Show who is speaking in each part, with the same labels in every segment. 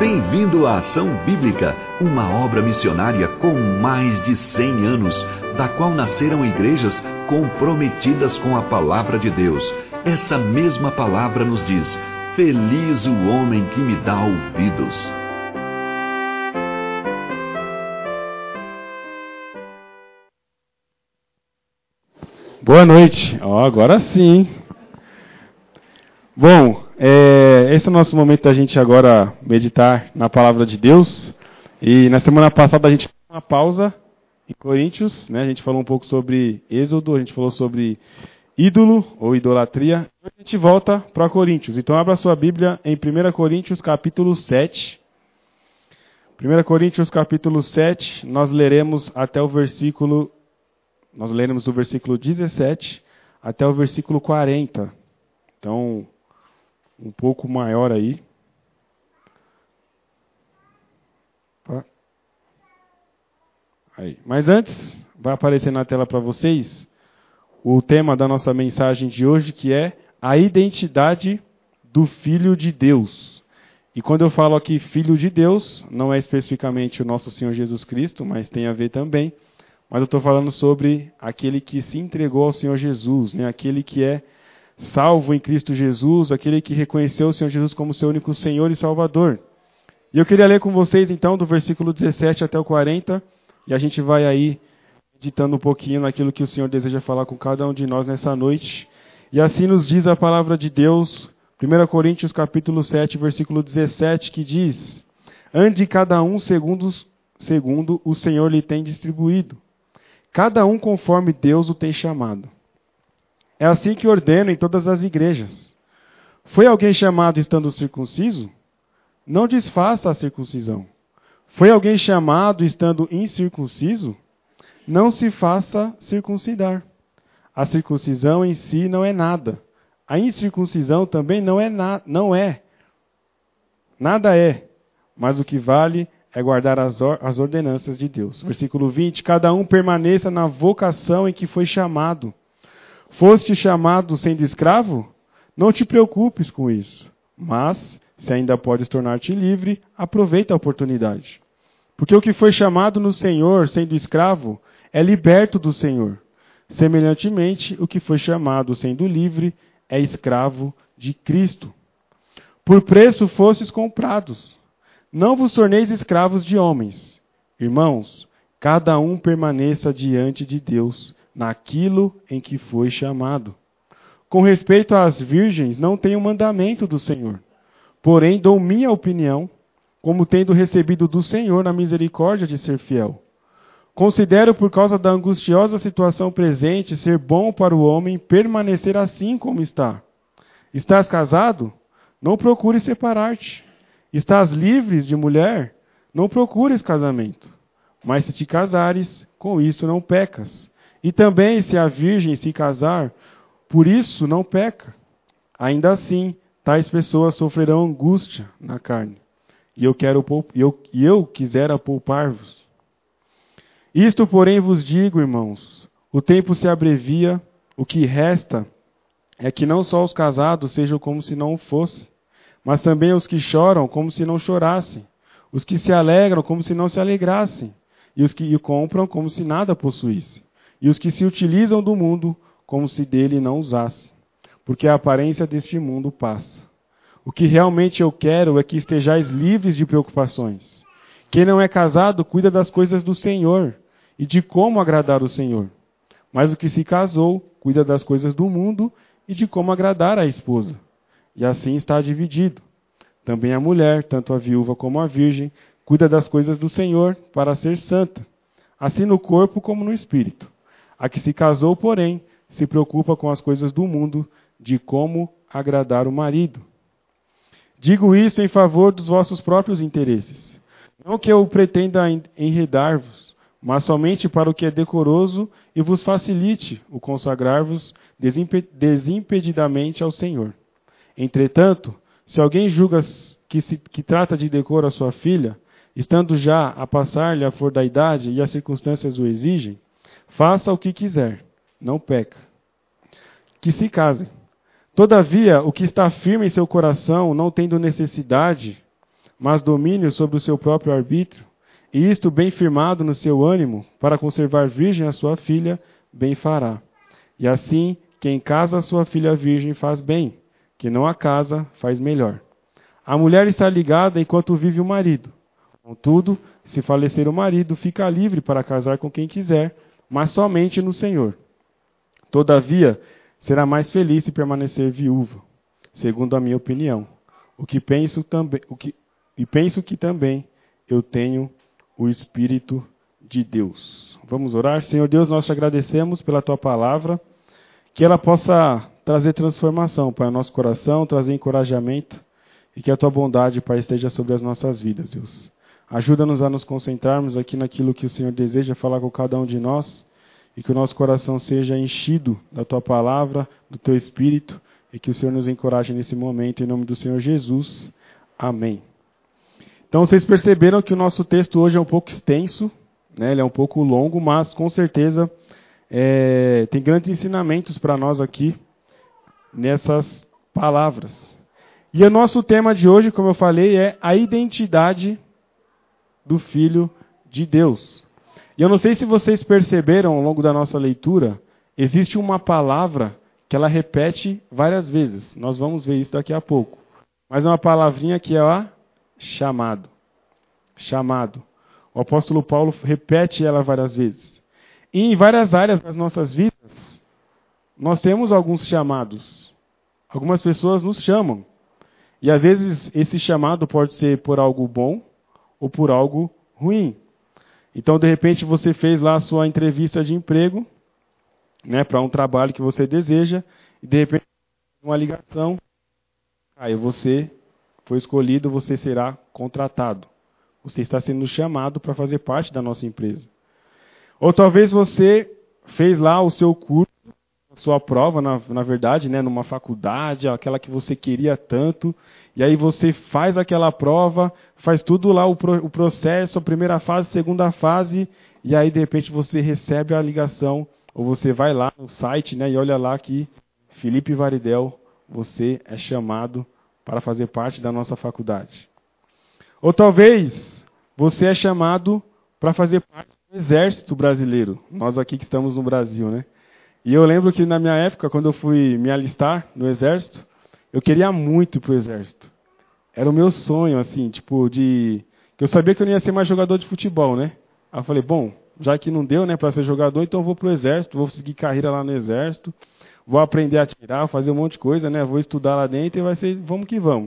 Speaker 1: Bem-vindo à Ação Bíblica, uma obra missionária com mais de 100 anos, da qual nasceram igrejas comprometidas com a palavra de Deus. Essa mesma palavra nos diz: feliz o homem que me dá ouvidos.
Speaker 2: Boa noite. Agora sim. Bom, esse é o nosso momento da gente agora meditar na palavra de Deus. E na semana passada a gente fez uma pausa em Coríntios, né? A gente falou um pouco sobre Êxodo, a gente falou sobre ídolo ou idolatria. Hoje a gente volta para Coríntios. Então abra sua Bíblia em 1 Coríntios capítulo 7. 1 Coríntios capítulo 7, nós leremos do versículo 17 até o versículo 40. Então, um pouco maior aí. Mas antes, vai aparecer na tela para vocês o tema da nossa mensagem de hoje, que é a identidade do Filho de Deus. E quando eu falo aqui Filho de Deus, não é especificamente o nosso Senhor Jesus Cristo, mas tem a ver também. Mas eu estou falando sobre aquele que se entregou ao Senhor Jesus, né? Aquele que é salvo em Cristo Jesus, aquele que reconheceu o Senhor Jesus como seu único Senhor e Salvador. E eu queria ler com vocês então do versículo 17 até o 40, e a gente vai aí meditando um pouquinho naquilo que o Senhor deseja falar com cada um de nós nessa noite. E assim nos diz a palavra de Deus, 1 Coríntios capítulo 7, versículo 17, que diz: ande cada um segundo o Senhor lhe tem distribuído, cada um conforme Deus o tem chamado. É assim que ordeno em todas as igrejas. Foi alguém chamado estando circunciso? Não desfaça a circuncisão. Foi alguém chamado estando incircunciso? Não se faça circuncidar. A circuncisão em si não é nada. A incircuncisão também nada é. Mas o que vale é guardar as ordenanças de Deus. Versículo 20. Cada um permaneça na vocação em que foi chamado. Foste chamado sendo escravo? Não te preocupes com isso. Mas, se ainda podes tornar-te livre, aproveita a oportunidade. Porque o que foi chamado no Senhor, sendo escravo, é liberto do Senhor. Semelhantemente, o que foi chamado sendo livre, é escravo de Cristo. Por preço fostes comprados. Não vos torneis escravos de homens. Irmãos, cada um permaneça diante de Deus naquilo em que foi chamado. Com respeito às virgens, não tenho mandamento do Senhor. Porém, dou minha opinião, como tendo recebido do Senhor na misericórdia de ser fiel. Considero, por causa da angustiosa situação presente, ser bom para o homem permanecer assim como está. Estás casado? Não procures separar-te. Estás livre de mulher? Não procures casamento. Mas se te casares, com isto não pecas. E também, se a virgem se casar, por isso não peca. Ainda assim, tais pessoas sofrerão angústia na carne. E eu quisera poupar-vos. Isto, porém, vos digo, irmãos, o tempo se abrevia, o que resta é que não só os casados sejam como se não o fossem, mas também os que choram como se não chorassem, os que se alegram como se não se alegrassem, e os que compram como se nada possuíssem, e os que se utilizam do mundo como se dele não usassem, porque a aparência deste mundo passa. O que realmente eu quero é que estejais livres de preocupações. Quem não é casado cuida das coisas do Senhor e de como agradar o Senhor. Mas o que se casou cuida das coisas do mundo e de como agradar a esposa. E assim está dividido. Também a mulher, tanto a viúva como a virgem, cuida das coisas do Senhor para ser santa, assim no corpo como no espírito. A que se casou, porém, se preocupa com as coisas do mundo, de como agradar o marido. Digo isto em favor dos vossos próprios interesses. Não que eu pretenda enredar-vos, mas somente para o que é decoroso e vos facilite o consagrar-vos desimpedidamente ao Senhor. Entretanto, se alguém julga que trata de decoro a sua filha, estando já a passar-lhe a flor da idade e as circunstâncias o exigem, faça o que quiser, não peca. Que se casem. Todavia, o que está firme em seu coração, não tendo necessidade, mas domínio sobre o seu próprio arbítrio, e isto bem firmado no seu ânimo, para conservar virgem a sua filha, bem fará. E assim, quem casa a sua filha virgem faz bem, que não a casa faz melhor. A mulher está ligada enquanto vive o marido. Contudo, se falecer o marido, fica livre para casar com quem quiser, mas somente no Senhor. Todavia, será mais feliz se permanecer viúva, segundo a minha opinião. Penso que também eu tenho o Espírito de Deus. Vamos orar? Senhor Deus, nós te agradecemos pela tua palavra, que ela possa trazer transformação para o nosso coração, trazer encorajamento, e que a tua bondade, Pai, esteja sobre as nossas vidas, Deus. Ajuda-nos a nos concentrarmos aqui naquilo que o Senhor deseja falar com cada um de nós, e que o nosso coração seja enchido da tua palavra, do teu Espírito, e que o Senhor nos encoraje nesse momento, em nome do Senhor Jesus. Amém. Então, vocês perceberam que o nosso texto hoje é um pouco extenso, né? Ele é um pouco longo, mas com certeza tem grandes ensinamentos para nós aqui nessas palavras. E o nosso tema de hoje, como eu falei, é a identidade do Filho de Deus. E eu não sei se vocês perceberam ao longo da nossa leitura, existe uma palavra que ela repete várias vezes. Nós vamos ver isso daqui a pouco. Mas é uma palavrinha que é a chamado. Chamado. O apóstolo Paulo repete ela várias vezes. E em várias áreas das nossas vidas, nós temos alguns chamados. Algumas pessoas nos chamam. E às vezes esse chamado pode ser por algo bom ou por algo ruim. Então, de repente, você fez lá a sua entrevista de emprego, né, para um trabalho que você deseja, e de repente, uma ligação, aí você foi escolhido, você será contratado. Você está sendo chamado para fazer parte da nossa empresa. Ou talvez você fez lá o seu curso, a sua prova, na verdade, né, numa faculdade, aquela que você queria tanto, e aí você faz aquela prova, faz tudo lá o processo, a primeira fase, segunda fase, e aí de repente você recebe a ligação, ou você vai lá no site, né, e olha lá que Felipe Varidel, você é chamado para fazer parte da nossa faculdade. Ou talvez você é chamado para fazer parte do exército brasileiro, nós aqui que estamos no Brasil, né? E eu lembro que na minha época, quando eu fui me alistar no exército, eu queria muito ir pro exército. Era o meu sonho, assim, que eu sabia que eu não ia ser mais jogador de futebol, né? Aí eu falei, bom, já que não deu, né, para ser jogador, então eu vou pro exército, vou seguir carreira lá no exército, vou aprender a atirar, fazer um monte de coisa, né? Vou estudar lá dentro e vai ser, vamos que vamos.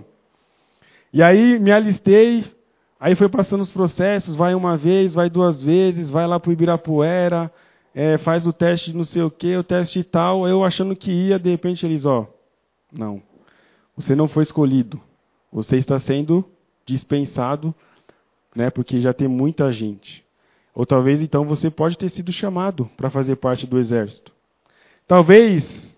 Speaker 2: E aí me alistei, aí foi passando os processos, vai uma vez, vai duas vezes, vai lá pro Ibirapuera, faz o teste não sei o que, o teste tal, eu achando que ia, de repente eles, não, você não foi escolhido, você está sendo dispensado, né, porque já tem muita gente. Ou talvez então você pode ter sido chamado para fazer parte do exército. Talvez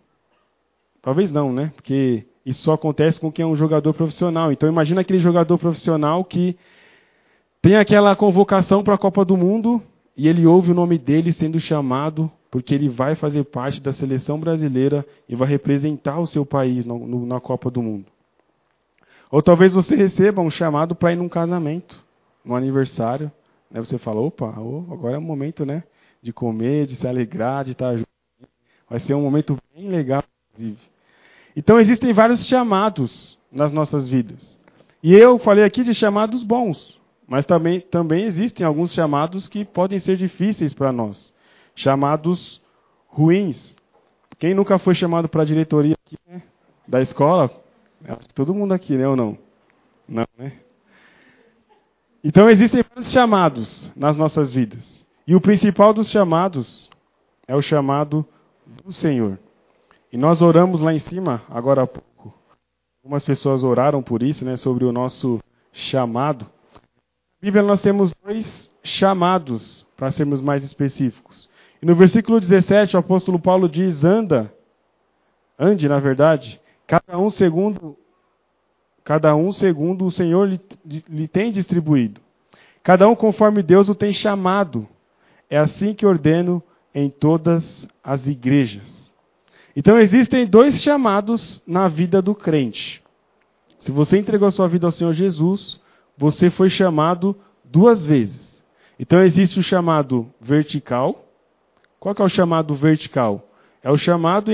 Speaker 2: não, né, porque isso só acontece com quem é um jogador profissional. Então imagina aquele jogador profissional que tem aquela convocação para a Copa do Mundo, e ele ouve o nome dele sendo chamado, porque ele vai fazer parte da seleção brasileira e vai representar o seu país na Copa do Mundo. Ou talvez você receba um chamado para ir num casamento, num aniversário. Né? Você fala, opa, agora é o momento, né, de comer, de se alegrar, de estar junto. Vai ser um momento bem legal, inclusive. Então existem vários chamados nas nossas vidas. E eu falei aqui de chamados bons. Mas também existem alguns chamados que podem ser difíceis para nós. Chamados ruins. Quem nunca foi chamado para a diretoria aqui, né, da escola? Acho que todo mundo aqui, né, ou não? Não, né? Então existem vários chamados nas nossas vidas. E o principal dos chamados é o chamado do Senhor. E nós oramos lá em cima, agora há pouco. Algumas pessoas oraram por isso, né, sobre o nosso chamado. Na Bíblia nós temos 2 chamados, para sermos mais específicos. E no versículo 17, o apóstolo Paulo diz, ande, na verdade, cada um segundo o Senhor lhe tem distribuído. Cada um conforme Deus o tem chamado. É assim que ordeno em todas as igrejas. Então existem 2 chamados na vida do crente. Se você entregou a sua vida ao Senhor Jesus, você foi chamado 2 vezes. Então existe o chamado vertical. Qual que é o chamado vertical? É o chamado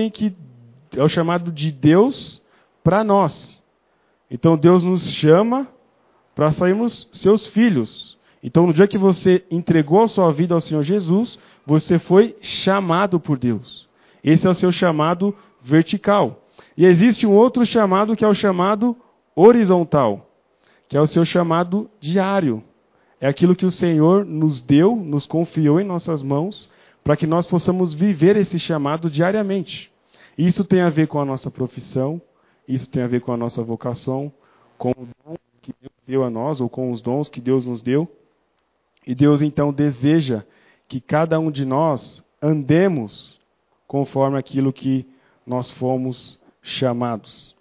Speaker 2: de Deus para nós. Então Deus nos chama para sermos seus filhos. Então no dia que você entregou a sua vida ao Senhor Jesus, você foi chamado por Deus. Esse é o seu chamado vertical. E existe um outro chamado que é o chamado horizontal, que é o seu chamado diário. É aquilo que o Senhor nos deu, nos confiou em nossas mãos, para que nós possamos viver esse chamado diariamente. Isso tem a ver com a nossa profissão, isso tem a ver com a nossa vocação, com o dom que Deus deu a nós, ou com os dons que Deus nos deu. E Deus então deseja que cada um de nós andemos conforme aquilo que nós fomos chamados.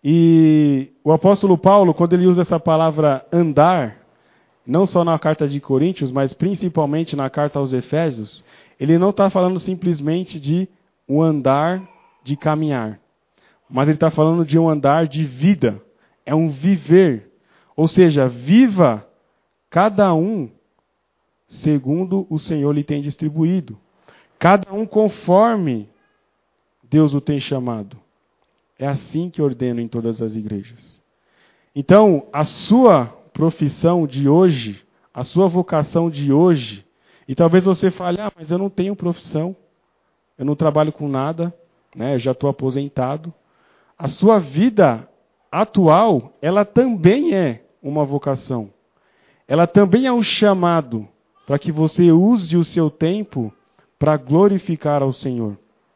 Speaker 2: E o apóstolo Paulo, quando ele usa essa palavra andar, não só na carta de Coríntios, mas principalmente na carta aos Efésios, ele não está falando simplesmente de um andar de caminhar, mas ele está falando de um andar de vida, é um viver. Ou seja, viva cada um segundo o Senhor lhe tem distribuído. Cada um conforme Deus o tem chamado. É assim que ordeno em todas as igrejas. Então, a sua profissão de hoje, a sua vocação de hoje, e talvez você fale, mas eu não tenho profissão, eu não trabalho com nada, né? Eu já estou aposentado. A sua vida atual, ela também é uma vocação. Ela também é um chamado para que você use o seu tempo para glorificar ao Senhor.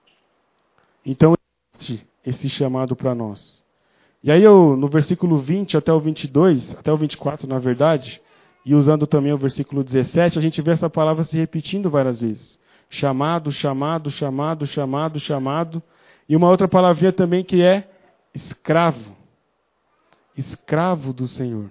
Speaker 2: Então, existe esse chamado para nós. E aí, no versículo 20 até o 22, até o 24, na verdade, e usando também o versículo 17, a gente vê essa palavra se repetindo várias vezes. Chamado, chamado, chamado, chamado, chamado. E uma outra palavrinha também que é escravo. Escravo do Senhor.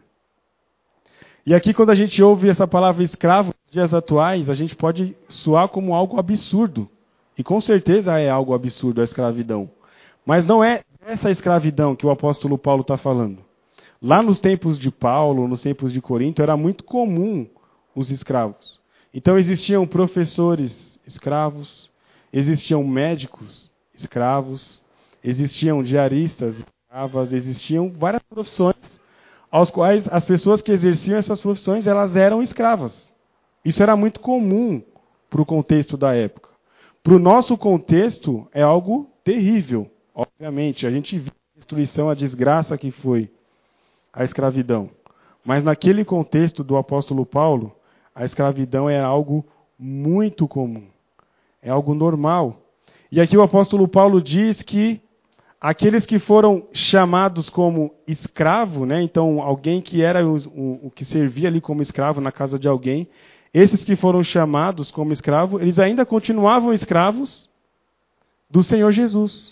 Speaker 2: E aqui, quando a gente ouve essa palavra escravo, nos dias atuais, a gente pode soar como algo absurdo. E com certeza é algo absurdo a escravidão. Mas não é essa escravidão que o apóstolo Paulo está falando. Lá nos tempos de Paulo, nos tempos de Corinto, era muito comum os escravos. Então existiam professores escravos, existiam médicos escravos, existiam diaristas escravas, existiam várias profissões aos quais as pessoas que exerciam essas profissões, elas eram escravas. Isso era muito comum para o contexto da época. Para o nosso contexto, é algo terrível. Obviamente, a gente viu a destruição, a desgraça que foi a escravidão. Mas naquele contexto do apóstolo Paulo, a escravidão é algo muito comum. É algo normal. E aqui o apóstolo Paulo diz que aqueles que foram chamados como escravo, né? Então alguém que era o que servia ali como escravo na casa de alguém, esses que foram chamados como escravo, eles ainda continuavam escravos do Senhor Jesus.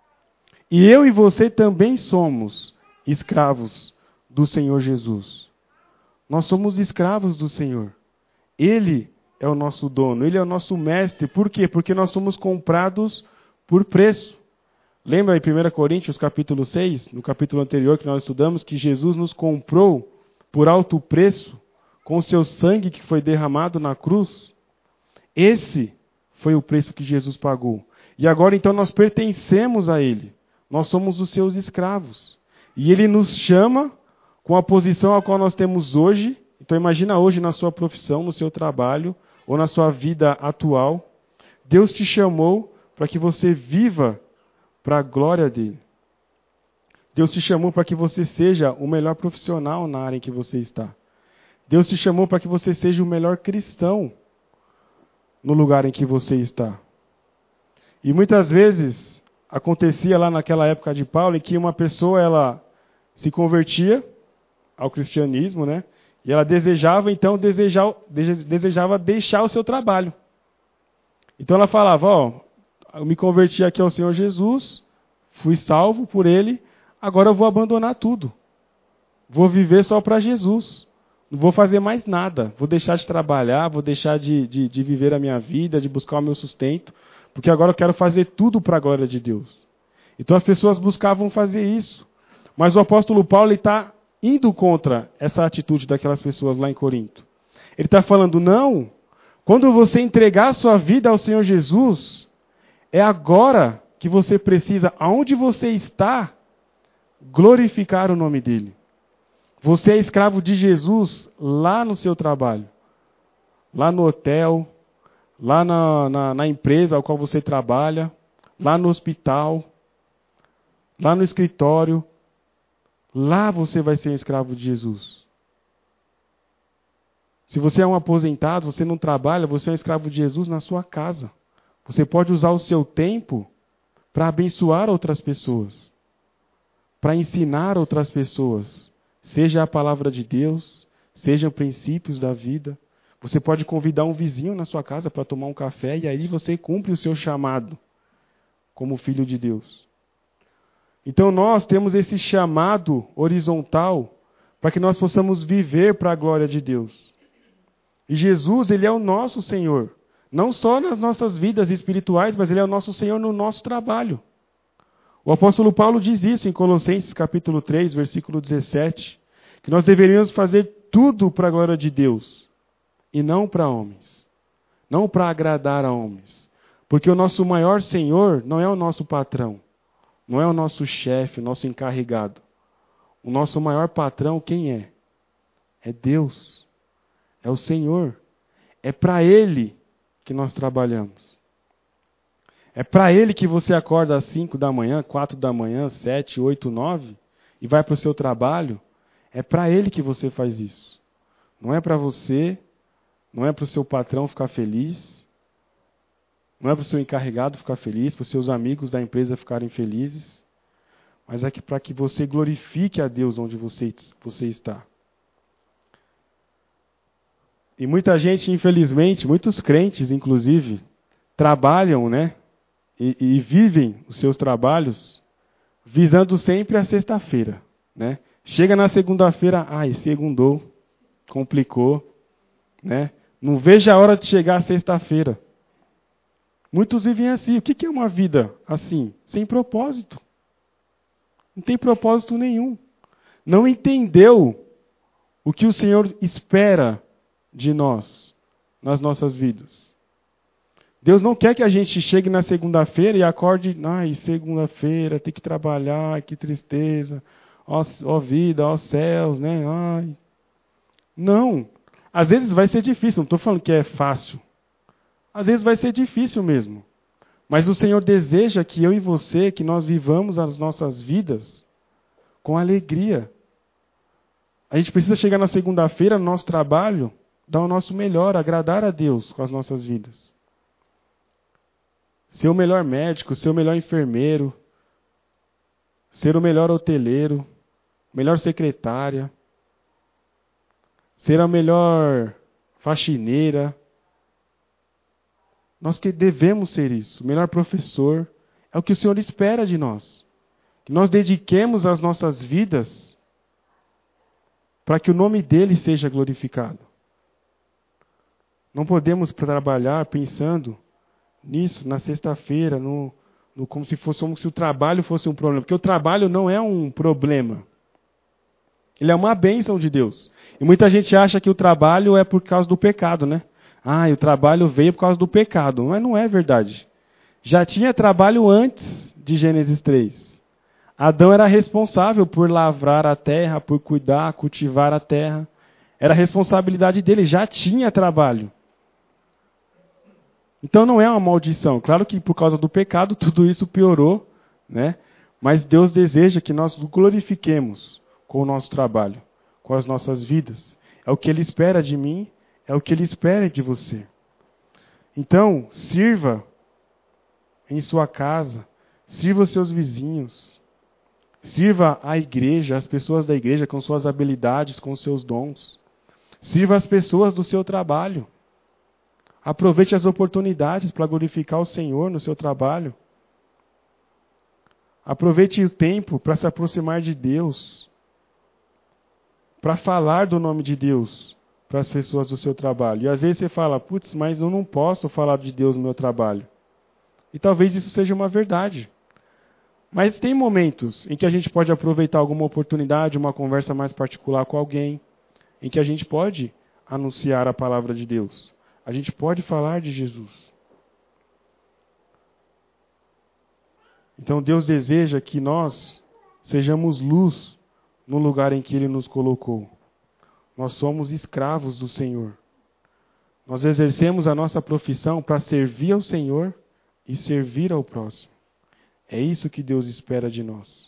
Speaker 2: E eu e você também somos escravos do Senhor Jesus. Nós somos escravos do Senhor. Ele é o nosso dono, Ele é o nosso mestre. Por quê? Porque nós somos comprados por preço. Lembra em 1 Coríntios capítulo 6, no capítulo anterior que nós estudamos, que Jesus nos comprou por alto preço, com o seu sangue que foi derramado na cruz? Esse foi o preço que Jesus pagou. E agora então nós pertencemos a Ele. Nós somos os seus escravos. E Ele nos chama com a posição a qual nós temos hoje. Então imagina hoje na sua profissão, no seu trabalho, ou na sua vida atual. Deus te chamou para que você viva para a glória dEle. Deus te chamou para que você seja o melhor profissional na área em que você está. Deus te chamou para que você seja o melhor cristão no lugar em que você está. E muitas vezes acontecia lá naquela época de Paulo em que uma pessoa ela se convertia ao cristianismo, né? E ela desejava deixar o seu trabalho. Então ela falava, eu me converti aqui ao Senhor Jesus, fui salvo por Ele, agora eu vou abandonar tudo. Vou viver só para Jesus. Não vou fazer mais nada. Vou deixar de trabalhar, vou deixar de viver a minha vida, de buscar o meu sustento, porque agora eu quero fazer tudo para a glória de Deus. Então as pessoas buscavam fazer isso. Mas o apóstolo Paulo está indo contra essa atitude daquelas pessoas lá em Corinto. Ele está falando, não, quando você entregar a sua vida ao Senhor Jesus, é agora que você precisa, aonde você está, glorificar o nome dele. Você é escravo de Jesus lá no seu trabalho, lá no hotel, lá na empresa ao qual você trabalha, lá no hospital, lá no escritório. Lá você vai ser um escravo de Jesus. Se você é um aposentado, você não trabalha, você é um escravo de Jesus na sua casa. Você pode usar o seu tempo para abençoar outras pessoas, para ensinar outras pessoas, seja a palavra de Deus, sejam princípios da vida. Você pode convidar um vizinho na sua casa para tomar um café e aí você cumpre o seu chamado como filho de Deus. Então nós temos esse chamado horizontal para que nós possamos viver para a glória de Deus. E Jesus, ele é o nosso Senhor. Não só nas nossas vidas espirituais, mas ele é o nosso Senhor no nosso trabalho. O apóstolo Paulo diz isso em Colossenses capítulo 3, versículo 17, que nós deveríamos fazer tudo para a glória de Deus e não para homens. Não para agradar a homens. Porque o nosso maior Senhor não é o nosso patrão, não é o nosso chefe, o nosso encarregado. O nosso maior patrão, quem é? É Deus. É o Senhor. É para Ele que nós trabalhamos. É para Ele que você acorda às 5 da manhã, 4 da manhã, 7, 8, 9 e vai para o seu trabalho. É para Ele que você faz isso. Não é para você, não é para o seu patrão ficar feliz, não é para o seu encarregado ficar feliz, para os seus amigos da empresa ficarem felizes, mas é para que você glorifique a Deus onde você está. E muita gente, infelizmente, muitos crentes, inclusive, trabalham, né? E vivem os seus trabalhos visando sempre a sexta-feira, né? Chega na segunda-feira, segundou, complicou, né? Não veja a hora de chegar a sexta-feira. Muitos vivem assim. O que é uma vida assim? Sem propósito. Não tem propósito nenhum. Não entendeu o que o Senhor espera de nós, nas nossas vidas. Deus não quer que a gente chegue na segunda-feira e acorde, segunda-feira, tem que trabalhar, que tristeza, ó vida, ó céus, né? Não. Às vezes vai ser difícil, não estou falando que é fácil. Às vezes vai ser difícil mesmo. Mas o Senhor deseja que eu e você, que nós vivamos as nossas vidas com alegria. A gente precisa chegar na segunda-feira, no nosso trabalho, dar o nosso melhor, agradar a Deus com as nossas vidas. Ser o melhor médico, ser o melhor enfermeiro, ser o melhor hoteleiro, melhor secretária, ser a melhor faxineira. Nós que devemos ser isso, o melhor professor. É o que o Senhor espera de nós. Que nós dediquemos as nossas vidas para que o nome dele seja glorificado. Não podemos trabalhar pensando nisso na sexta-feira, como se o trabalho fosse um problema. Porque o trabalho não é um problema. Ele é uma bênção de Deus. E muita gente acha que o trabalho é por causa do pecado, né? O trabalho veio por causa do pecado. Mas não é verdade. Já tinha trabalho antes de Gênesis 3. Adão era responsável por lavrar a terra, por cuidar, cultivar a terra. Era responsabilidade dele, já tinha trabalho. Então não é uma maldição. Claro que por causa do pecado tudo isso piorou, né? Mas Deus deseja que nós o glorifiquemos com o nosso trabalho, com as nossas vidas. É o que Ele espera de mim, é o que Ele espera de você. Então, sirva em sua casa, sirva os seus vizinhos, sirva a igreja, as pessoas da igreja com suas habilidades, com seus dons. Sirva as pessoas do seu trabalho. Aproveite as oportunidades para glorificar o Senhor no seu trabalho. Aproveite o tempo para se aproximar de Deus, para falar do nome de Deus para as pessoas do seu trabalho. E às vezes você fala, mas eu não posso falar de Deus no meu trabalho. E talvez isso seja uma verdade. Mas tem momentos em que a gente pode aproveitar alguma oportunidade, uma conversa mais particular com alguém, em que a gente pode anunciar a palavra de Deus. A gente pode falar de Jesus. Então Deus deseja que nós sejamos luz no lugar em que Ele nos colocou. Nós somos escravos do Senhor. Nós exercemos a nossa profissão para servir ao Senhor e servir ao próximo. É isso que Deus espera de nós.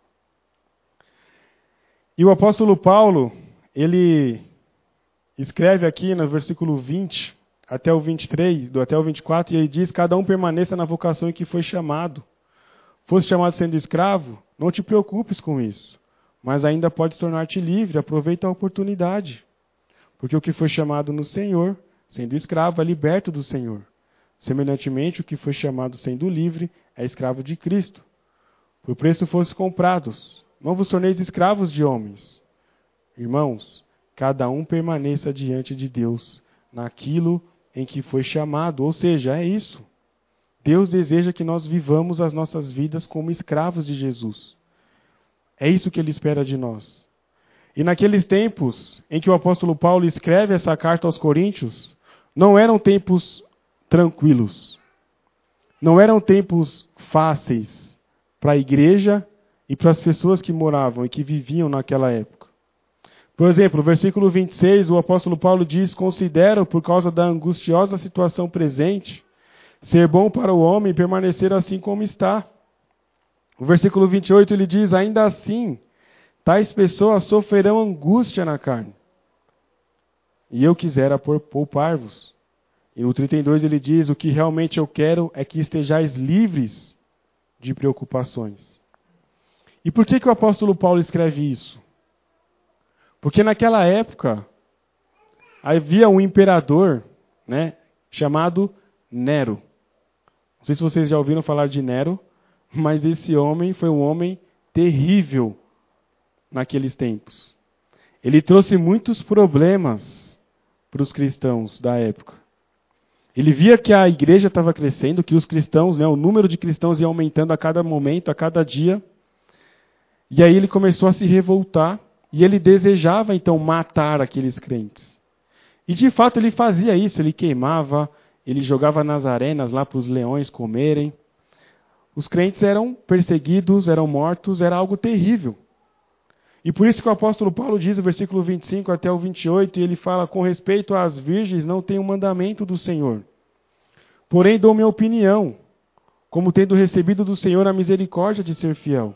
Speaker 2: E o apóstolo Paulo, ele escreve aqui no versículo 20 até o 23, até o 24, e ele diz: cada um permaneça na vocação em que foi chamado. Fosse chamado sendo escravo, não te preocupes com isso, mas ainda podes tornar-te livre, aproveita a oportunidade. Porque o que foi chamado no Senhor, sendo escravo, é liberto do Senhor. Semelhantemente, o que foi chamado sendo livre, é escravo de Cristo. Por preço fosse comprados, não vos torneis escravos de homens. Irmãos, cada um permaneça diante de Deus, naquilo em que foi chamado, ou seja, é isso. Deus deseja que nós vivamos as nossas vidas como escravos de Jesus. É isso que Ele espera de nós. E naqueles tempos em que o apóstolo Paulo escreve essa carta aos Coríntios, não eram tempos tranquilos. Não eram tempos fáceis para a igreja e para as pessoas que moravam e que viviam naquela época. Por exemplo, no versículo 26, o apóstolo Paulo diz: considero, por causa da angustiosa situação presente, ser bom para o homem permanecer assim como está. O versículo 28 ele diz: ainda assim, tais pessoas sofrerão angústia na carne. E eu quisera poupar-vos. E no 32 ele diz: o que realmente eu quero é que estejais livres de preocupações. E por que o apóstolo Paulo escreve isso? Porque naquela época havia um imperador, chamado Nero. Não sei se vocês já ouviram falar de Nero, mas esse homem foi um homem terrível naqueles tempos. Ele trouxe muitos problemas para os cristãos da época. Ele via que a igreja estava crescendo, que os cristãos, o número de cristãos ia aumentando a cada momento, a cada dia. E aí ele começou a se revoltar e ele desejava então matar aqueles crentes. E de fato ele fazia isso, ele queimava, ele jogava nas arenas lá para os leões comerem. Os crentes eram perseguidos, eram mortos, era algo terrível. E por isso que o apóstolo Paulo diz no versículo 25 até o 28, e ele fala: com respeito às virgens, não tenho mandamento do Senhor. Porém dou minha opinião, como tendo recebido do Senhor a misericórdia de ser fiel.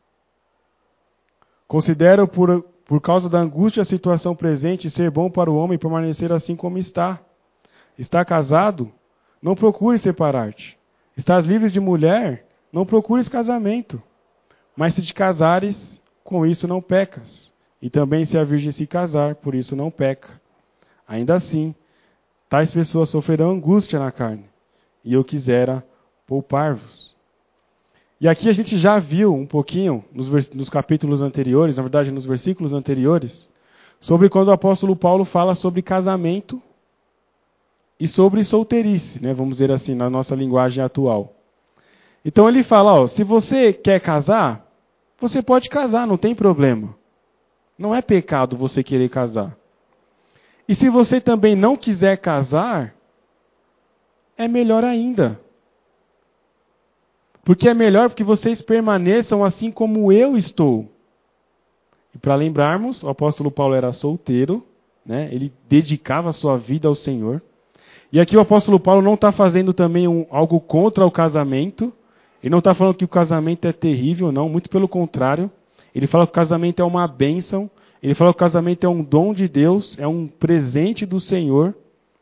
Speaker 2: Considero por causa da angústia a situação presente ser bom para o homem permanecer assim como está. Está casado? Não procures separar-te. Estás livre de mulher? Não procures casamento. Mas se te casares, com isso não pecas. E também se a virgem se casar, por isso não peca. Ainda assim, tais pessoas sofrerão angústia na carne. E eu quisera poupar-vos. E aqui a gente já viu um pouquinho, nos capítulos anteriores, na verdade nos versículos anteriores, sobre quando o apóstolo Paulo fala sobre casamento e sobre solteirice, vamos dizer assim, na nossa linguagem atual. Então ele fala, se você quer casar, você pode casar, não tem problema. Não é pecado você querer casar. E se você também não quiser casar, é melhor ainda. Porque é melhor que vocês permaneçam assim como eu estou. E para lembrarmos, o apóstolo Paulo era solteiro, ele dedicava a sua vida ao Senhor. E aqui o apóstolo Paulo não está fazendo também algo contra o casamento. Ele não está falando que o casamento é terrível, não. Muito pelo contrário. Ele fala que o casamento é uma bênção. Ele fala que o casamento é um dom de Deus, é um presente do Senhor.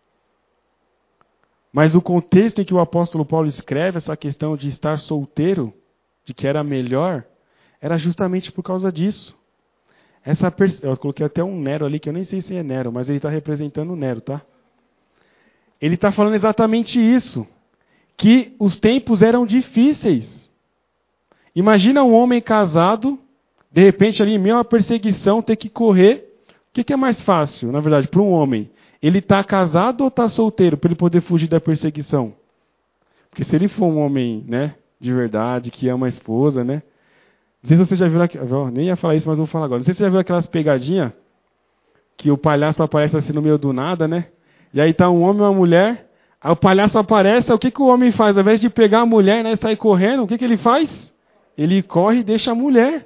Speaker 2: Mas o contexto em que o apóstolo Paulo escreve essa questão de estar solteiro, de que era melhor, era justamente por causa disso. Eu coloquei até um Nero ali, que eu nem sei se é Nero, mas ele está representando o Nero, tá? Ele está falando exatamente isso, que os tempos eram difíceis. Imagina um homem casado, de repente ali em meio a uma perseguição, ter que correr. O que é mais fácil, na verdade, para um homem? Ele está casado ou está solteiro para ele poder fugir da perseguição? Porque se ele for um homem, de verdade, que ama a esposa, né? Não sei se você já viu, nem ia falar isso, mas vou falar agora. Não sei se você já viu aquelas pegadinhas que o palhaço aparece assim no meio do nada, né? E aí tá um homem e uma mulher, aí o palhaço aparece, aí o que o homem faz? Ao invés de pegar a mulher, né, e sair correndo, o que ele faz? Ele corre e deixa a mulher.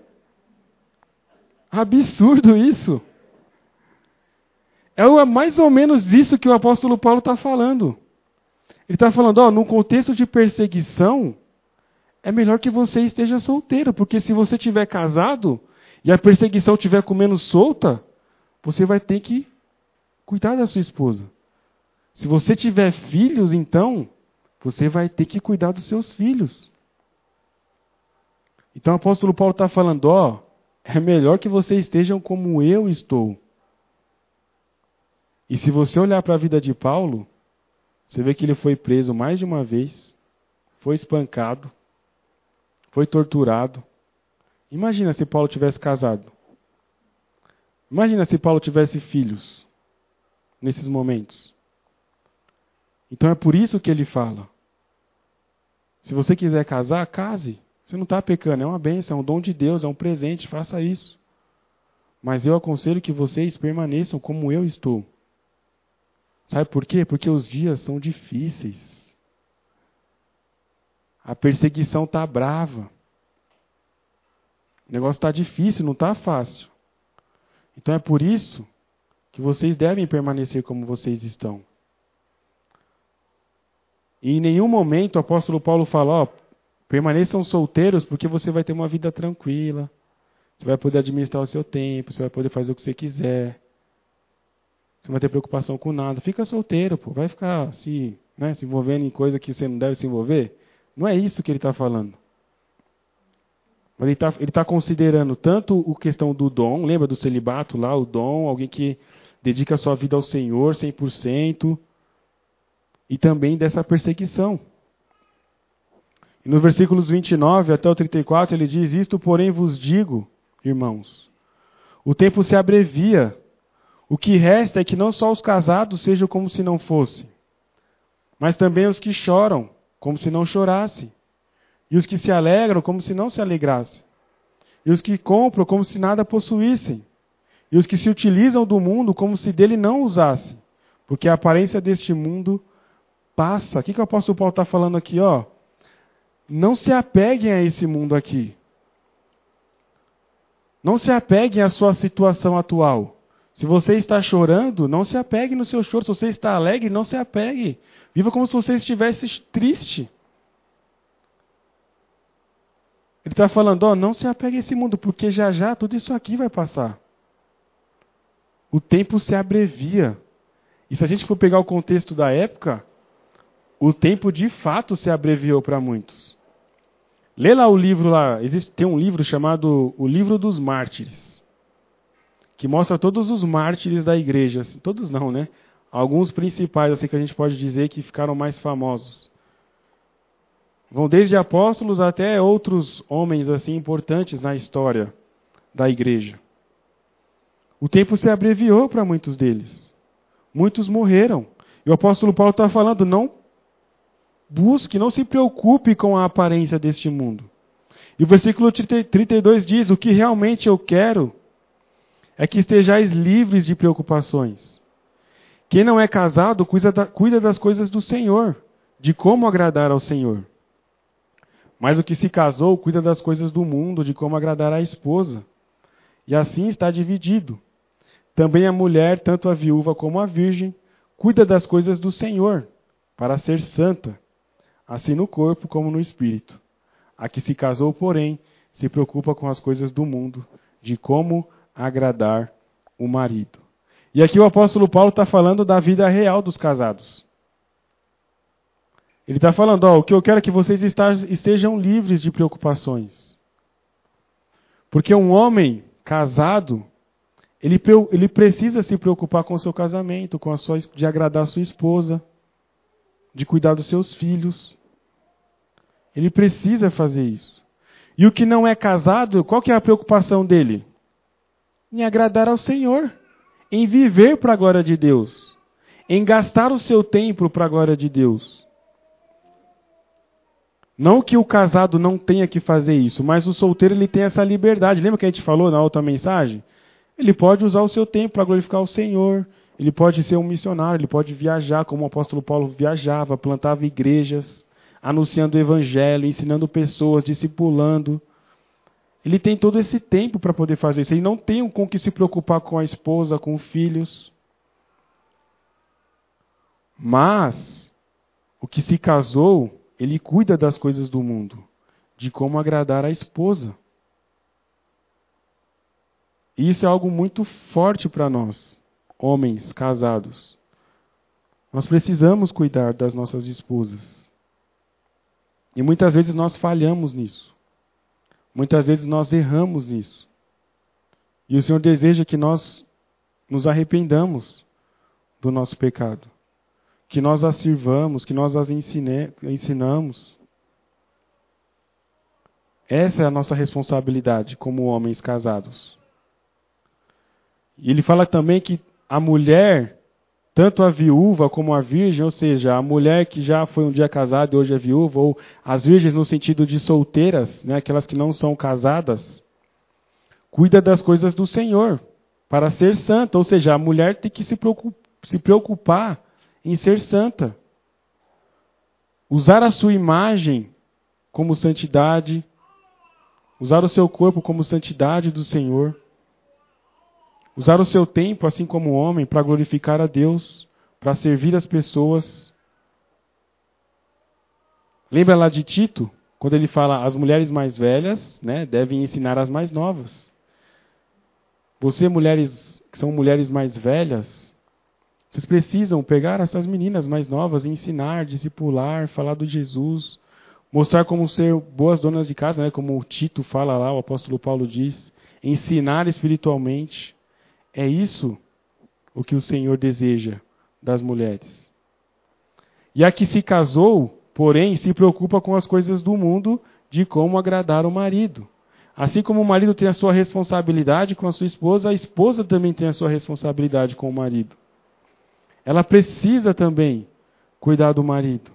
Speaker 2: Absurdo isso. É mais ou menos isso que o apóstolo Paulo está falando. Ele está falando, num contexto de perseguição, é melhor que você esteja solteiro, porque se você estiver casado e a perseguição estiver comendo solta, você vai ter que cuidar da sua esposa. Se você tiver filhos, então, você vai ter que cuidar dos seus filhos. Então o apóstolo Paulo está falando, é melhor que vocês estejam como eu estou. E se você olhar para a vida de Paulo, você vê que ele foi preso mais de uma vez, foi espancado, foi torturado. Imagina se Paulo tivesse casado. Imagina se Paulo tivesse filhos nesses momentos. Então é por isso que ele fala. Se você quiser casar, case. Você não está pecando, é uma bênção, é um dom de Deus, é um presente, faça isso. Mas eu aconselho que vocês permaneçam como eu estou. Sabe por quê? Porque os dias são difíceis. A perseguição está brava. O negócio está difícil, não está fácil. Então é por isso que vocês devem permanecer como vocês estão. E em nenhum momento o apóstolo Paulo fala, permaneçam solteiros porque você vai ter uma vida tranquila. Você vai poder administrar o seu tempo, você vai poder fazer o que você quiser. Você não vai ter preocupação com nada. Fica solteiro, pô. Vai ficar se envolvendo em coisa que você não deve se envolver. Não é isso que ele está falando. Mas ele tá considerando tanto a questão do dom, lembra do celibato lá, o dom, alguém que dedica a sua vida ao Senhor 100%, e também dessa perseguição. E no versículos 29 até o 34 ele diz, isto porém vos digo, irmãos, o tempo se abrevia, o que resta é que não só os casados sejam como se não fossem, mas também os que choram, como se não chorassem, e os que se alegram, como se não se alegrassem, e os que compram, como se nada possuíssem, e os que se utilizam do mundo, como se dele não usassem, porque a aparência deste mundo passa. O que o apóstolo Paulo está falando aqui? Não se apeguem a esse mundo aqui. Não se apeguem à sua situação atual. Se você está chorando, não se apegue no seu choro. Se você está alegre, não se apegue. Viva como se você estivesse triste. Ele está falando, não se apegue a esse mundo, porque já já tudo isso aqui vai passar. O tempo se abrevia. E se a gente for pegar o contexto da época, o tempo de fato se abreviou para muitos. Lê lá o livro lá, tem um livro chamado O Livro dos Mártires, que mostra todos os mártires da igreja. Todos não, né? Alguns principais, assim que a gente pode dizer que ficaram mais famosos. Vão desde apóstolos até outros homens assim importantes na história da igreja. O tempo se abreviou para muitos deles. Muitos morreram. E o apóstolo Paulo está falando, não busque, não se preocupe com a aparência deste mundo. E o versículo 32 diz, o que realmente eu quero é que estejais livres de preocupações. Quem não é casado cuida das coisas do Senhor, de como agradar ao Senhor. Mas o que se casou cuida das coisas do mundo, de como agradar à esposa. E assim está dividido. Também a mulher, tanto a viúva como a virgem, cuida das coisas do Senhor, para ser santa, assim no corpo como no espírito. A que se casou, porém, se preocupa com as coisas do mundo, de como agradar o marido. E aqui o apóstolo Paulo está falando da vida real dos casados. Ele está falando, o que eu quero é que vocês estejam livres de preocupações. Porque um homem casado, ele precisa se preocupar com o seu casamento, de agradar a sua esposa, de cuidar dos seus filhos. Ele precisa fazer isso. E o que não é casado, qual que é a preocupação dele? Em agradar ao Senhor, em viver para a glória de Deus, em gastar o seu tempo para a glória de Deus. Não que o casado não tenha que fazer isso, mas o solteiro ele tem essa liberdade. Lembra que a gente falou na outra mensagem? Ele pode usar o seu tempo para glorificar o Senhor. Ele pode ser um missionário, ele pode viajar, como o apóstolo Paulo viajava, plantava igrejas, anunciando o evangelho, ensinando pessoas, discipulando. Ele tem todo esse tempo para poder fazer isso. Ele não tem com que se preocupar com a esposa, com filhos. Mas, o que se casou, ele cuida das coisas do mundo, de como agradar a esposa. E isso é algo muito forte para nós, homens casados. Nós precisamos cuidar das nossas esposas. E muitas vezes nós falhamos nisso. Muitas vezes nós erramos nisso. E o Senhor deseja que nós nos arrependamos do nosso pecado. Que nós as sirvamos, que nós as ensinamos. Essa é a nossa responsabilidade como homens casados. E ele fala também que a mulher, tanto a viúva como a virgem, ou seja, a mulher que já foi um dia casada e hoje é viúva, ou as virgens no sentido de solteiras, né, aquelas que não são casadas, cuida das coisas do Senhor para ser santa. Ou seja, a mulher tem que se preocupar em ser santa. Usar a sua imagem como santidade, usar o seu corpo como santidade do Senhor. Usar o seu tempo, assim como homem, para glorificar a Deus, para servir as pessoas. Lembra lá de Tito, quando ele fala as mulheres mais velhas, né, devem ensinar as mais novas. Você, mulheres que são mulheres mais velhas, vocês precisam pegar essas meninas mais novas e ensinar, discipular, falar do Jesus, mostrar como ser boas donas de casa, né, como o Tito fala lá, o apóstolo Paulo diz, ensinar espiritualmente. É isso o que o Senhor deseja das mulheres. E a que se casou, porém, se preocupa com as coisas do mundo, de como agradar o marido. Assim como o marido tem a sua responsabilidade com a esposa também tem a sua responsabilidade com o marido. Ela precisa também cuidar do marido.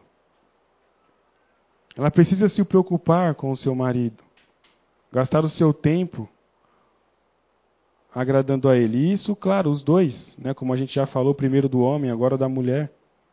Speaker 2: Ela precisa se preocupar com o seu marido. Gastar o seu tempo agradando a ele. E isso, claro, os dois, né? Como a gente já falou, primeiro do homem, agora da mulher.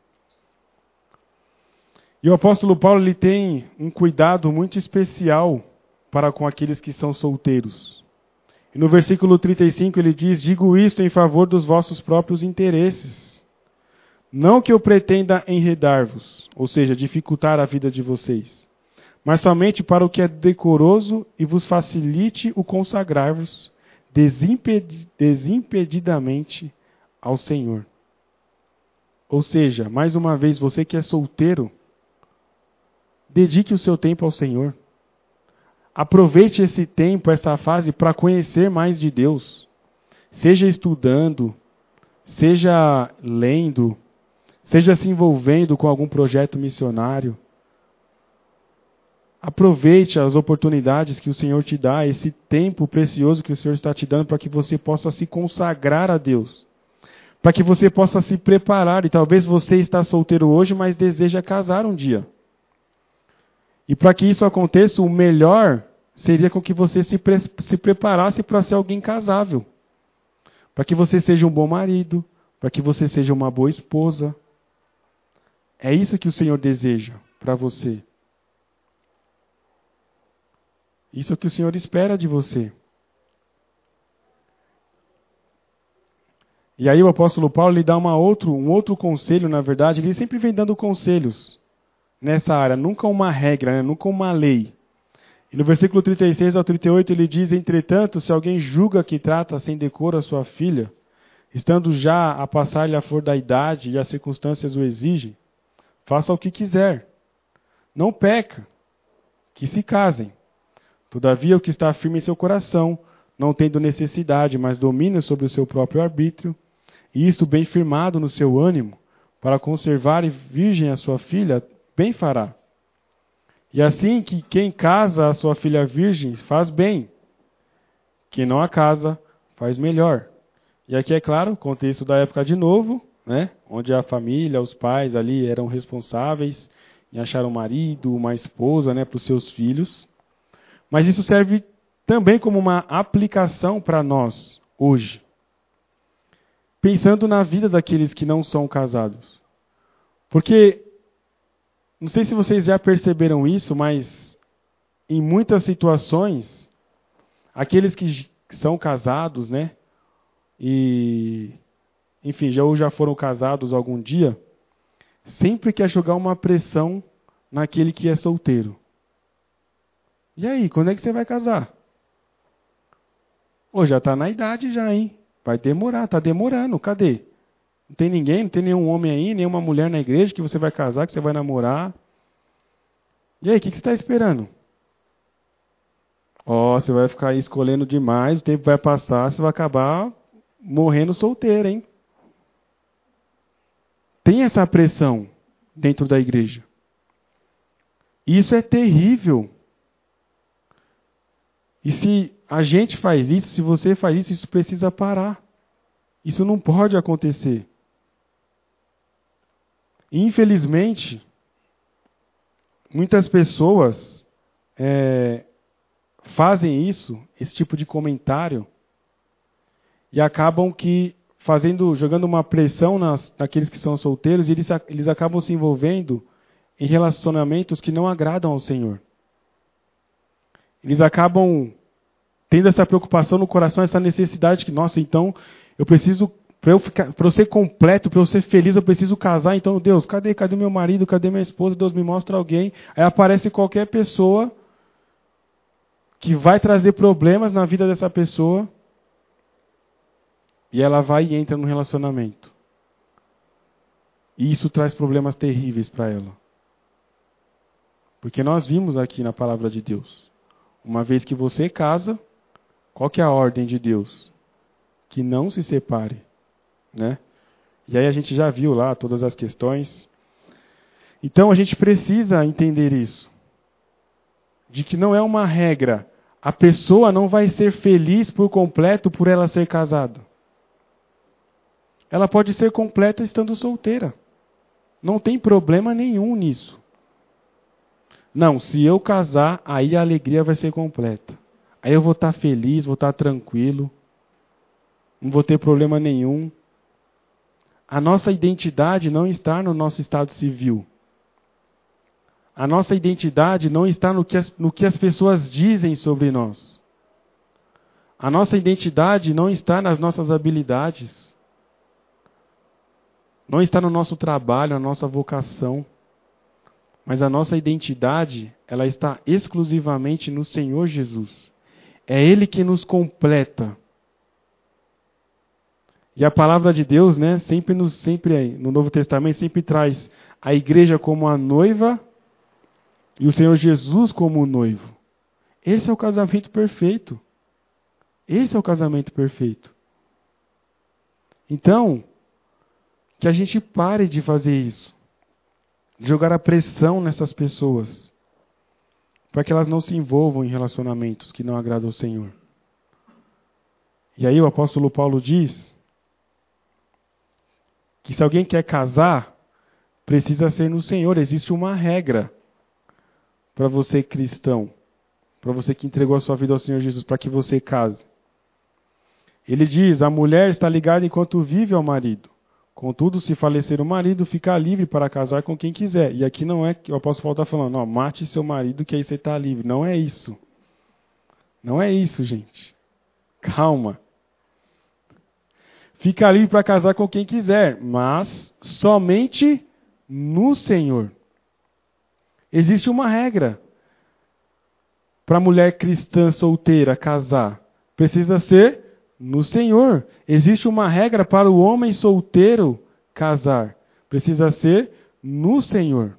Speaker 2: E o apóstolo Paulo ele tem um cuidado muito especial para com aqueles que são solteiros. E no versículo 35 ele diz: digo isto em favor dos vossos próprios interesses. Não que eu pretenda enredar-vos, ou seja, dificultar a vida de vocês, mas somente para o que é decoroso e vos facilite o consagrar-vos desimpedidamente ao Senhor. Ou seja, mais uma vez, você que é solteiro, dedique o seu tempo ao Senhor. Aproveite esse tempo, essa fase, para conhecer mais de Deus. Seja estudando, seja lendo, seja se envolvendo com algum projeto missionário. Aproveite as oportunidades que o Senhor te dá, esse tempo precioso que o Senhor está te dando para que você possa se consagrar a Deus. Para que você possa se preparar. E talvez você está solteiro hoje, mas deseja casar um dia. E para que isso aconteça, o melhor seria com que você se preparasse para ser alguém casável. Para que você seja um bom marido, para que você seja uma boa esposa. É isso que o Senhor deseja para você. Isso é o que o Senhor espera de você. E aí o apóstolo Paulo lhe dá um outro conselho, na verdade. Ele sempre vem dando conselhos nessa área. Nunca uma regra, né? Nunca uma lei. E no versículo 36 ao 38 ele diz: entretanto, se alguém julga que trata sem decoro a sua filha, estando já a passar-lhe a flor da idade e as circunstâncias o exigem, faça o que quiser. Não peca, que se casem. Todavia, o que está firme em seu coração, não tendo necessidade, mas domina sobre o seu próprio arbítrio, e isto bem firmado no seu ânimo, para conservar virgem a sua filha, bem fará. E assim que quem casa a sua filha virgem faz bem, quem não a casa faz melhor. E aqui é claro, o contexto da época de novo, né, onde a família, os pais ali eram responsáveis, em achar um marido, uma esposa, né, para os seus filhos. Mas isso serve também como uma aplicação para nós hoje. Pensando na vida daqueles que não são casados. Porque, não sei se vocês já perceberam isso, mas em muitas situações, aqueles que são casados, né? E, enfim, já foram casados algum dia, sempre quer jogar uma pressão naquele que é solteiro. E aí, quando é que você vai casar? Pô, já está na idade já, hein? Vai demorar, está demorando, cadê? Não tem ninguém, não tem nenhum homem aí, nenhuma mulher na igreja que você vai casar, que você vai namorar. E aí, o que você está esperando? Você vai ficar aí escolhendo demais, o tempo vai passar, você vai acabar morrendo solteiro, hein? Tem essa pressão dentro da igreja. Isso é terrível. E se a gente faz isso, se você faz isso, isso precisa parar. Isso não pode acontecer. Infelizmente, muitas pessoas fazem isso, esse tipo de comentário, e acabam jogando uma pressão naqueles que são solteiros, e eles acabam se envolvendo em relacionamentos que não agradam ao Senhor. Eles acabam tendo essa preocupação no coração, essa necessidade que, nossa, então eu preciso, para eu ser completo, para eu ser feliz, eu preciso casar. Então, Deus, cadê meu marido, cadê minha esposa? Deus, me mostra alguém. Aí aparece qualquer pessoa que vai trazer problemas na vida dessa pessoa, e ela vai e entra no relacionamento. E isso traz problemas terríveis para ela. Porque nós vimos aqui na palavra de Deus, uma vez que você casa, qual que é a ordem de Deus? Que não se separe, né? E aí a gente já viu lá todas as questões. Então a gente precisa entender isso. De que não é uma regra. A pessoa não vai ser feliz por completo por ela ser casada. Ela pode ser completa estando solteira. Não tem problema nenhum nisso. Não, se eu casar, aí a alegria vai ser completa. Aí eu vou estar feliz, vou estar tranquilo. Não vou ter problema nenhum. A nossa identidade não está no nosso estado civil. A nossa identidade não está no que as pessoas dizem sobre nós. A nossa identidade não está nas nossas habilidades. Não está no nosso trabalho, na nossa vocação. Mas a nossa identidade, ela está exclusivamente no Senhor Jesus. É Ele que nos completa. E a palavra de Deus, né, sempre no Novo Testamento, sempre traz a igreja como a noiva e o Senhor Jesus como o noivo. Esse é o casamento perfeito. Esse é o casamento perfeito. Então, que a gente pare de fazer isso. De jogar a pressão nessas pessoas. Para que elas não se envolvam em relacionamentos que não agradam ao Senhor. E aí o apóstolo Paulo diz que se alguém quer casar, precisa ser no Senhor. Existe uma regra para você cristão, para você que entregou a sua vida ao Senhor Jesus, para que você case. Ele diz, a mulher está ligada enquanto vive ao marido. Contudo, se falecer o marido, fica livre para casar com quem quiser. E aqui não é que o apóstolo Paulo está falando, mate seu marido que aí você está livre. Não é isso. Não é isso, gente. Calma. Fica livre para casar com quem quiser, mas somente no Senhor. Existe uma regra para a mulher cristã solteira casar. Precisa ser no Senhor. Existe uma regra para o homem solteiro casar. Precisa ser no Senhor.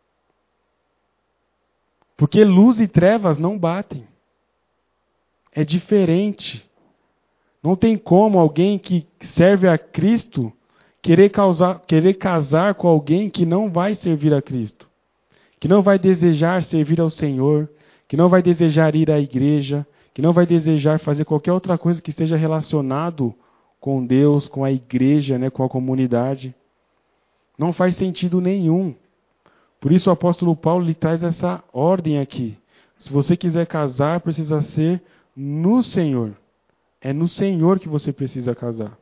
Speaker 2: Porque luz e trevas não batem. É diferente. Não tem como alguém que serve a Cristo querer casar com alguém que não vai servir a Cristo. Que não vai desejar servir ao Senhor. Que não vai desejar ir à igreja. Que não vai desejar fazer qualquer outra coisa que esteja relacionado com Deus, com a igreja, né, com a comunidade. Não faz sentido nenhum. Por isso o apóstolo Paulo lhe traz essa ordem aqui. Se você quiser casar, precisa ser no Senhor. É no Senhor que você precisa casar.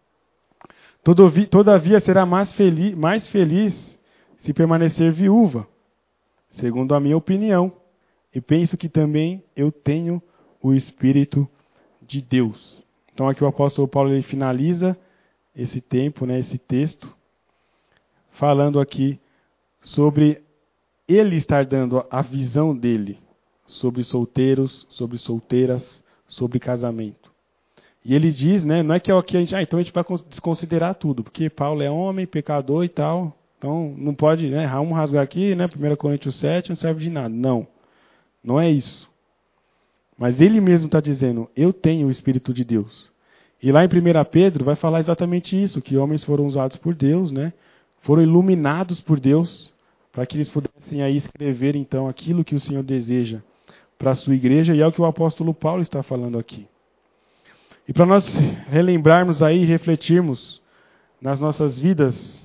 Speaker 2: Todavia será mais feliz se permanecer viúva, segundo a minha opinião. E penso que também eu tenho o Espírito de Deus. Então aqui o apóstolo Paulo ele finaliza esse tempo, esse texto, falando aqui sobre ele estar dando a visão dele sobre solteiros, sobre solteiras, sobre casamento. E ele diz, não é que aqui a gente, então a gente vai desconsiderar tudo, porque Paulo é homem, pecador e tal, então não pode, vamos rasgar aqui, 1 Coríntios 7 não serve de nada. Não é isso. Mas ele mesmo está dizendo, eu tenho o Espírito de Deus. E lá em 1 Pedro vai falar exatamente isso, que homens foram usados por Deus, foram iluminados por Deus, para que eles pudessem aí escrever então aquilo que o Senhor deseja para a sua igreja, e é o que o apóstolo Paulo está falando aqui. E para nós relembrarmos aí, refletirmos nas nossas vidas,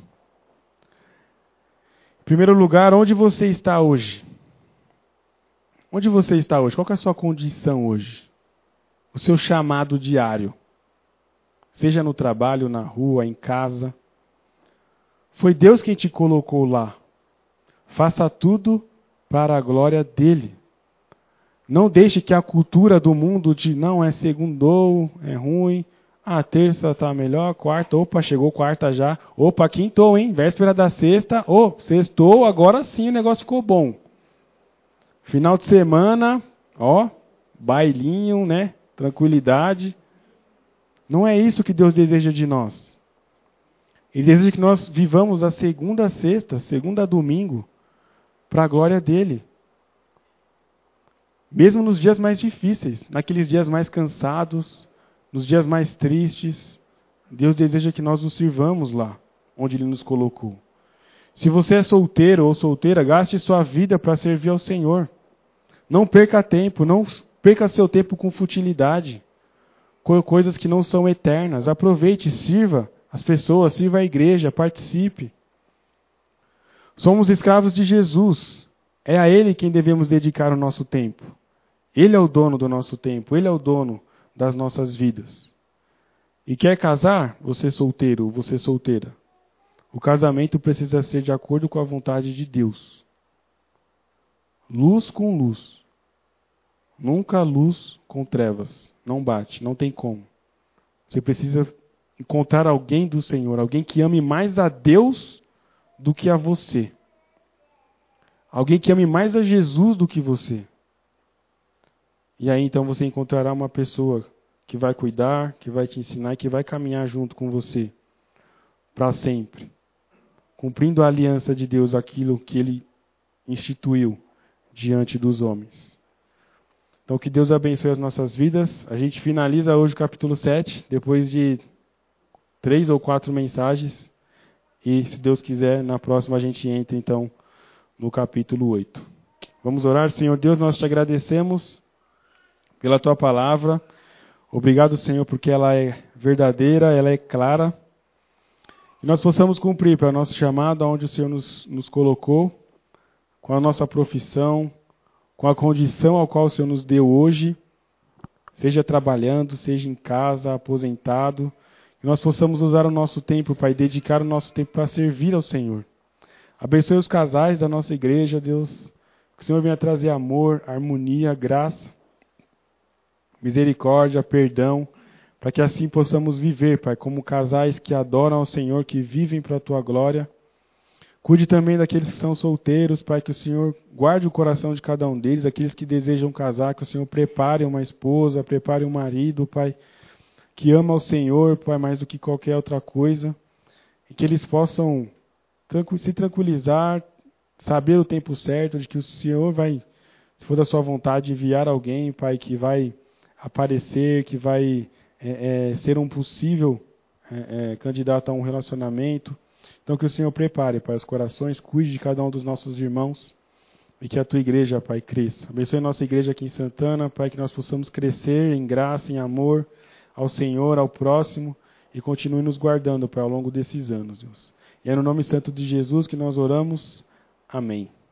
Speaker 2: em primeiro lugar, onde você está hoje? Onde você está hoje? Qual que é a sua condição hoje? O seu chamado diário? Seja no trabalho, na rua, em casa. Foi Deus quem te colocou lá. Faça tudo para a glória dele. Não deixe que a cultura do mundo de não é segundou, é ruim, terça está melhor, quarta, chegou quarta já, quintou, hein? Véspera da sexta, sextou, agora sim o negócio ficou bom. Final de semana, bailinho, tranquilidade. Não é isso que Deus deseja de nós. Ele deseja que nós vivamos a segunda a sexta, segunda a domingo, para a glória dele. Mesmo nos dias mais difíceis, naqueles dias mais cansados, nos dias mais tristes, Deus deseja que nós nos sirvamos lá, onde Ele nos colocou. Se você é solteiro ou solteira, gaste sua vida para servir ao Senhor. Não perca tempo, não perca seu tempo com futilidade, com coisas que não são eternas. Aproveite, sirva as pessoas, sirva a igreja, participe. Somos escravos de Jesus. É a Ele quem devemos dedicar o nosso tempo. Ele é o dono do nosso tempo, Ele é o dono das nossas vidas. E quer casar? Você solteiro, você solteira. O casamento precisa ser de acordo com a vontade de Deus. Luz com luz. Nunca luz com trevas. Não bate, não tem como. Você precisa encontrar alguém do Senhor, alguém que ame mais a Deus do que a você. Alguém que ame mais a Jesus do que você. E aí então você encontrará uma pessoa que vai cuidar, que vai te ensinar e que vai caminhar junto com você para sempre. Cumprindo a aliança de Deus, aquilo que Ele instituiu diante dos homens. Então que Deus abençoe as nossas vidas. A gente finaliza hoje o capítulo 7, depois de 3 ou 4 mensagens. E se Deus quiser, na próxima a gente entra então no capítulo 8. Vamos orar. Senhor Deus, nós te agradecemos pela Tua palavra. Obrigado, Senhor, porque ela é verdadeira, ela é clara. Que nós possamos cumprir para o nosso chamado, aonde o Senhor nos colocou, com a nossa profissão, com a condição ao qual o Senhor nos deu hoje, seja trabalhando, seja em casa, aposentado. Que nós possamos usar o nosso tempo, Pai, dedicar o nosso tempo para servir ao Senhor. Abençoe os casais da nossa igreja, Deus. Que o Senhor venha trazer amor, harmonia, graça, misericórdia, perdão, para que assim possamos viver, Pai, como casais que adoram ao Senhor, que vivem para a Tua glória. Cuide também daqueles que são solteiros, Pai, que o Senhor guarde o coração de cada um deles, aqueles que desejam casar, que o Senhor prepare uma esposa, prepare um marido, Pai, que ama ao Senhor, Pai, mais do que qualquer outra coisa, e que eles possam se tranquilizar, saber o tempo certo, de que o Senhor vai, se for da sua vontade, enviar alguém, Pai, que vai aparecer, que vai ser um possível candidato a um relacionamento. Então que o Senhor prepare, Pai, os corações, cuide de cada um dos nossos irmãos e que a Tua igreja, Pai, cresça. Abençoe a nossa igreja aqui em Santana, Pai, que nós possamos crescer em graça, em amor ao Senhor, ao próximo e continue nos guardando, Pai, ao longo desses anos, Deus. E é no nome santo de Jesus que nós oramos. Amém.